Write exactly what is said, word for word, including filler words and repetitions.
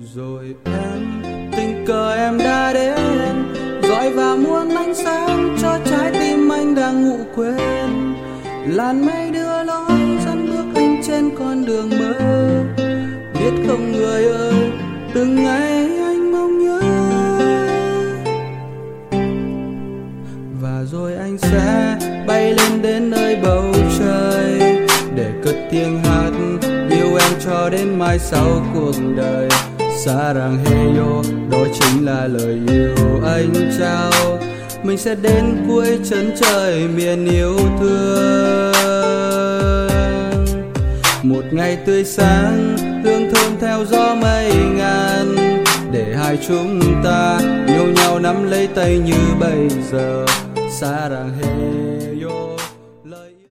Rồi em, tình cờ em đã đến, dọi vào muôn ánh sáng cho trái tim anh đang ngủ quên. Làn mây đưa lối dẫn bước anh trên con đường mơ. Biết không người ơi, từng ngày anh mong nhớ. Và rồi anh sẽ bay lên đến nơi bầu trời, để cất tiếng hát yêu em cho đến mai sau cuộc đời. Saranghaeyo, đó chính là lời yêu anh trao. Mình sẽ đến cuối chân trời miền yêu thương. Một ngày tươi sáng, hương thơm theo gió mây ngàn, để hai chúng ta yêu nhau nắm lấy tay như bây giờ. Saranghaeyo.